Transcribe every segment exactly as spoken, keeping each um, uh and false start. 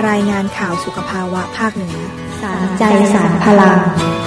รายงานข่าวสุขภาวะภาคเหนือสารใจสารพลัง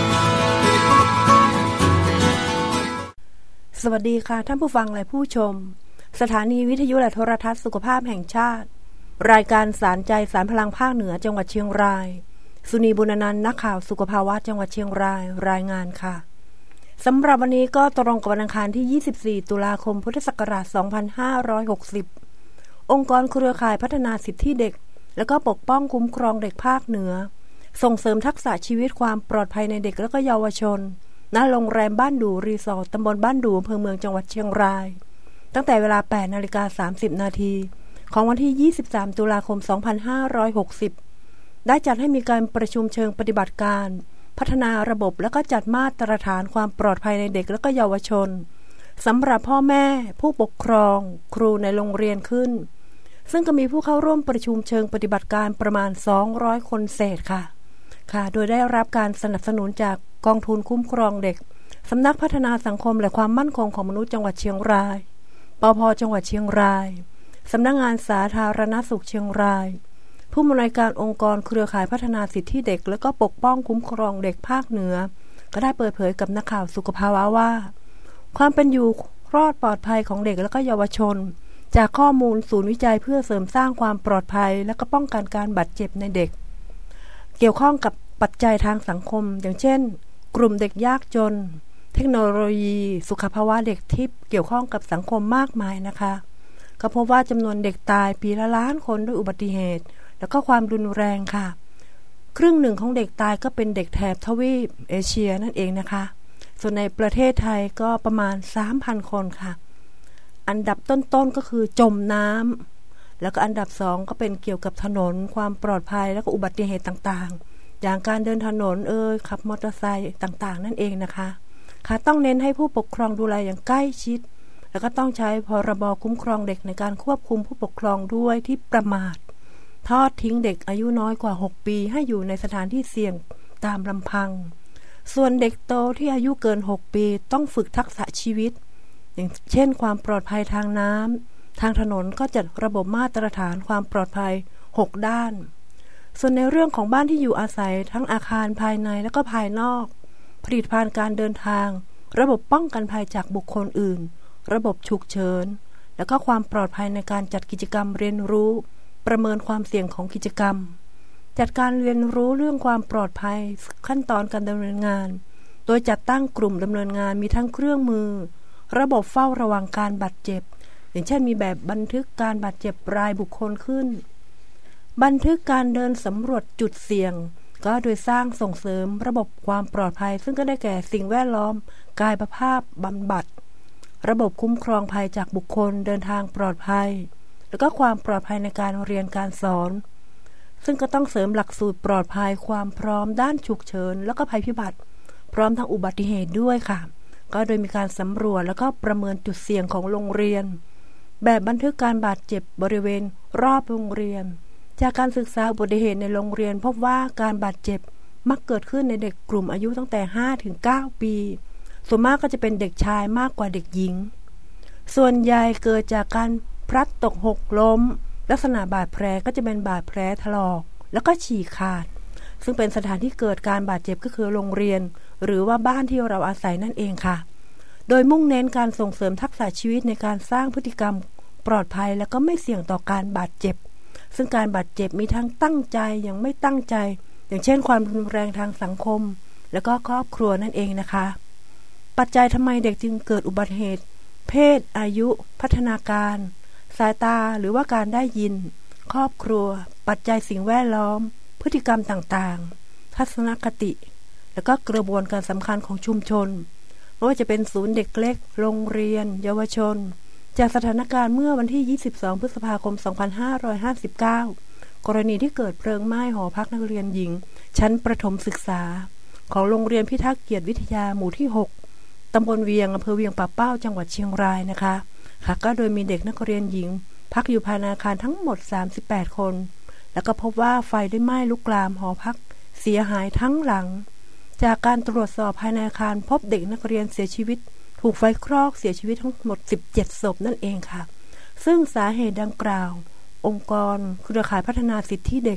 สวัสดีค่ะท่านผู้ฟังและผู้ชมสถานีวิทยุและโทรทัศน์สุขภาพแห่งชาติรายการสารใจสารพลังภาคเหนือจังหวัดเชียงรายสุนีบุญนันท์นักข่าวสุขภาวะจังหวัดเชียงรายรายงานค่ะสำหรับวันนี้ก็ตรงกับวันอังคารที่ยี่สิบสี่ตุลาคมพุทธศักราชสองพันห้าร้อยหกสิบองค์กรเครือข่ายพัฒนาสิทธิเด็กและก็ปกป้องคุ้มครองเด็กภาคเหนือส่งเสริมทักษะชีวิตความปลอดภัยในเด็กและก็เยาวชนณโรงแรมบ้านดูรีสอร์ทตำบลบ้านดูอำเภอเมืองจังหวัดเชียงรายตั้งแต่เวลา แปดนาฬิกาสามสิบนาทีของวันที่ยี่สิบสามตุลาคมสองพันห้าร้อยหกสิบได้จัดให้มีการประชุมเชิงปฏิบัติการพัฒนาระบบและก็จัดมาตรฐานความปลอดภัยในเด็กและก็เยาวชนสำหรับพ่อแม่ผู้ปกครองครูในโรงเรียนขึ้นซึ่งก็มีผู้เข้าร่วมประชุมเชิงปฏิบัติการประมาณสองร้อยคนเศษค่ะค่ะโดยได้รับการสนับสนุนจากกองทุนคุ้มครองเด็กสำนักพัฒนาสังคมและความมั่นคงของมนุษย์จังหวัดเชียงรายปภ.จังหวัดเชียงรายสำนักงานสาธารณสุขเชียงรายผู้อำนวยการองค์กรเครือข่ายพัฒนาสิทธิเด็กและก็ปกป้องคุ้มครองเด็กภาคเหนือก็ได้เปิดเผยกับนักข่าวสุขภาวะว่าความเป็นอยู่รอดปลอดภัยของเด็กและก็เยาวชนจากข้อมูลศูนย์วิจัยเพื่อเสริมสร้างความปลอดภัยและก็ป้องกันการบาดเจ็บในเด็กเกี่ยวข้องกับปัจจัยทางสังคมอย่างเช่นกลุ่มเด็กยากจนเทคโนโลยีสุขภาวะเด็กที่เกี่ยวข้องกับสังคมมากมายนะคะก็พบว่าจำนวนเด็กตายปีละล้านคนด้วยอุบัติเหตุแล้วก็ความรุนแรงค่ะครึ่งหนึ่งของเด็กตายก็เป็นเด็กแถบทวีปเอเชียนั่นเองนะคะส่วนในประเทศไทยก็ประมาณ สามพัน คนค่ะอันดับต้นๆก็คือจมน้ำแล้วก็อันดับสองก็เป็นเกี่ยวกับถนนความปลอดภัยแล้วก็อุบัติเหตุต่างๆอย่างการเดินถนนเอ่ยขับมอเตอร์ไซค์ต่างๆนั่นเองนะคะค่ะต้องเน้นให้ผู้ปกครองดูแลอย่างใกล้ชิดแล้วก็ต้องใช้พรบคุ้มครองเด็กในการควบคุมผู้ปกครองด้วยที่ประมาททอดทิ้งเด็กอายุน้อยกว่าหกปีให้อยู่ในสถานที่เสี่ยงตามลำพังส่วนเด็กโตที่อายุเกินหกปีต้องฝึกทักษะชีวิตอย่างเช่นความปลอดภัยทางน้ำทางถนนก็จัดระบบมาตรฐานความปลอดภัยหกด้านส่วนในเรื่องของบ้านที่อยู่อาศัยทั้งอาคารภายในและก็ภายนอกผลิตภัณฑ์การเดินทางระบบป้องกันภัยจากบุคคลอื่นระบบฉุกเฉินและก็ความปลอดภัยในการจัดกิจกรรมเรียนรู้ประเมินความเสี่ยงของกิจกรรมจัดการเรียนรู้เรื่องความปลอดภัยขั้นตอนการดำเนินงานโดยจัดตั้งกลุ่มดำเนินงานมีทั้งเครื่องมือระบบเฝ้าระวังการบาดเจ็บอย่างเช่นมีแบบบันทึกการบาดเจ็บรายบุคคลขึ้นบันทึกการเดินสำรวจจุดเสี่ยงก็โดยสร้างส่งเสริมระบบความปลอดภัยซึ่งก็ได้แก่สิ่งแวดล้อมกายภาพบำบัดระบบคุ้มครองภัยจากบุคคลเดินทางปลอดภัยแล้วก็ความปลอดภัยในการเรียนการสอนซึ่งก็ต้องเสริมหลักสูตรปลอดภัยความพร้อมด้านฉุกเฉินแล้วก็ภัยพิบัติพร้อมทั้งอุบัติเหตุด้วยค่ะก็โดยมีการสำรวจแล้วก็ประเมินจุดเสี่ยงของโรงเรียนแบบบันทึกการบาดเจ็บบริเวณรอบโรงเรียนจากการศึกษาอุบัติเหตุในโรงเรียนพบว่าการบาดเจ็บมักเกิดขึ้นในเด็กกลุ่มอายุตั้งแต่ ห้าถึงเก้า ปีส่วนมากก็จะเป็นเด็กชายมากกว่าเด็กหญิงส่วนใหญ่เกิดจากการพลัดตกหกล้มลักษณะบาดแผลก็จะเป็นบาดแผลถลอกแล้วก็ฉีกขาดซึ่งเป็นสถานที่เกิดการบาดเจ็บก็คือโรงเรียนหรือว่าบ้านที่เราอาศัยนั่นเองค่ะโดยมุ่งเน้นการส่งเสริมทักษะชีวิตในการสร้างพฤติกรรมปลอดภัยและก็ไม่เสี่ยงต่อการบาดเจ็บซึ่งการบาดเจ็บมีทั้งตั้งใจอย่างไม่ตั้งใจอย่างเช่นความรุนแรงทางสังคมและก็ครอบครัวนั่นเองนะคะปัจจัยทำไมเด็กจึงเกิดอุบัติเหตุเพศอายุพัฒนาการสายตาหรือว่าการได้ยินครอบครัวปัจจัยสิ่งแวดล้อมพฤติกรรมต่างๆทัศนคติและก็กระบวนการสำคัญของชุมชนไม่ว่าจะเป็นศูนย์เด็กเล็กโรงเรียนเยาวชนจากสถานการณ์เมื่อวันที่ยี่สิบสองพฤษภาคมสองพันห้าร้อยห้าสิบเก้ากรณีที่เกิดเพลิงไหม้หอพักนักเรียนหญิงชั้นประถมศึกษาของโรงเรียนพิทักษ์เกียรติวิทยาหมู่ที่หกตำบลเวียงอำเภอเวียงป่าเป้าจังหวัดเชียงรายนะคะค่ะก็โดยมีเด็กนักเรียนหญิงพักอยู่ภายในอาคารทั้งหมดสามสิบแปดคนแล้วก็พบว่าไฟได้ไหม้ลุกลามหอพักเสียหายทั้งหลังจากการตรวจสอบภายในอาคารพบเด็กนักเรียนเสียชีวิตถูกไฟคลอกเสียชีวิตทั้งหมดสิบเจ็ดศพนั่นเองค่ะซึ่งสาเหตุดังกล่าวองค์กรเครือข่ายพัฒนาสิทธิเด็ก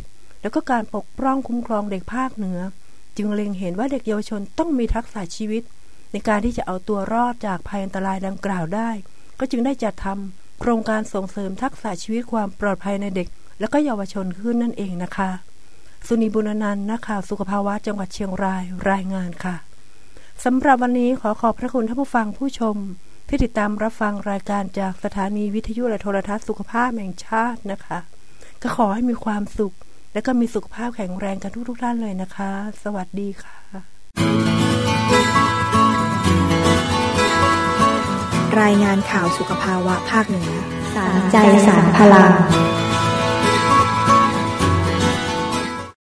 แล้วก็การปกป้องคุ้มครองเด็กภาคเหนือจึงเล็งเห็นว่าเด็กเยาวชนต้องมีทักษะชีวิตในการที่จะเอาตัวรอดจากภัยอันตรายดังกล่าวได้ก็จึงได้จัดทำโครงการส่งเสริมทักษะชีวิตความปลอดภัยในเด็กและก็เยาวชนขึ้นนั่นเองนะคะสุนีบุญนันท์นักข่าวสุขภาวะจังหวัดเชียงรายรายงานค่ะสำหรับวันนี้ขอขอบพระคุณท่านผู้ฟังผู้ชมที่ติดตามรับฟังรายการจากสถานีวิทยุและโทรทัศน์สุขภาพแห่งชาตินะคะก็ขอให้มีความสุขและก็มีสุขภาพแข็งแรงกันทุกๆท่านเลยนะคะสวัสดีค่ะรายงานข่าวสุขภาวะภาคเหนือสารใจสารพลัง